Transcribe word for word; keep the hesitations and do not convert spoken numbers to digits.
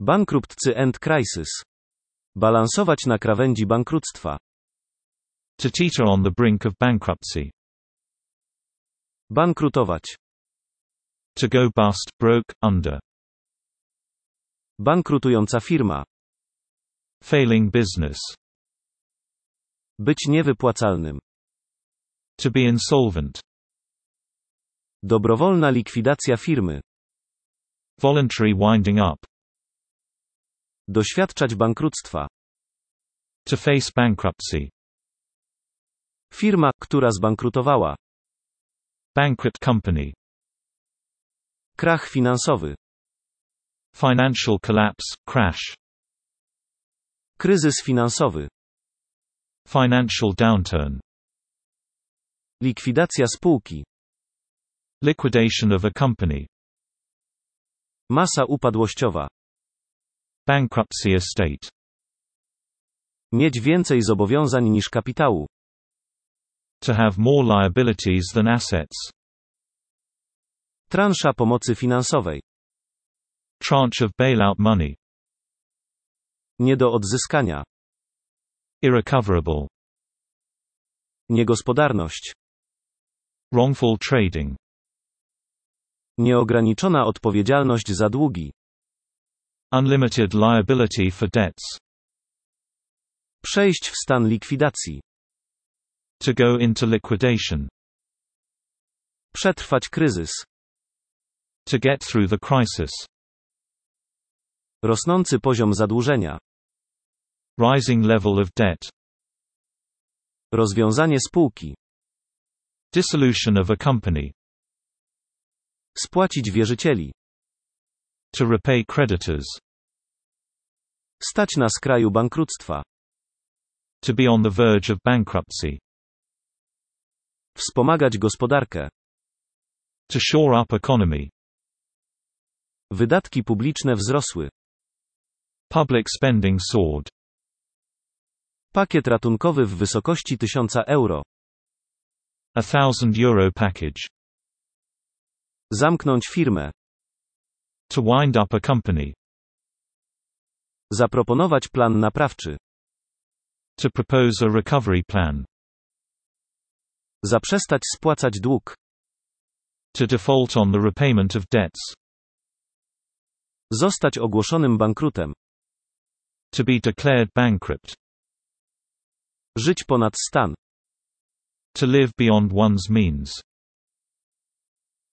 Bankruptcy and crisis. Balansować na krawędzi bankructwa. To teeter on the brink of bankruptcy. Bankrutować. To go bust, broke, under. Bankrutująca firma. Failing business. Być niewypłacalnym. To be insolvent. Dobrowolna likwidacja firmy. Voluntary winding up. Doświadczać bankructwa. To face bankruptcy. Firma, która zbankrutowała. Bankrupt company. Krach finansowy. Financial collapse, crash. Kryzys finansowy. Financial downturn. Likwidacja spółki. Liquidation of a company. Masa upadłościowa. Bankruptcy estate. Mieć więcej zobowiązań niż kapitału. To have more liabilities than assets. Transza pomocy finansowej. Tranche of bailout money. Nie do odzyskania. Irrecoverable. Niegospodarność. Wrongful trading. Nieograniczona odpowiedzialność za długi. Unlimited liability for debts. Przejść w stan likwidacji. To go into liquidation. Przetrwać kryzys. To get through the crisis. Rosnący poziom zadłużenia. Rising level of debt. Rozwiązanie spółki. Dissolution of a company. Spłacić wierzycieli. To repay creditors. Stać na skraju bankructwa. To be on the verge of bankruptcy. Wspomagać gospodarkę. To shore up economy. Wydatki publiczne wzrosły. Public spending soared. Pakiet ratunkowy w wysokości tysiąca euro. A thousand euro package. Zamknąć firmę. To wind up a company. Zaproponować plan naprawczy. To propose a recovery plan. Zaprzestać spłacać dług. To default on the repayment of debts. Zostać ogłoszonym bankrutem. To be declared bankrupt. Żyć ponad stan. To live beyond one's means.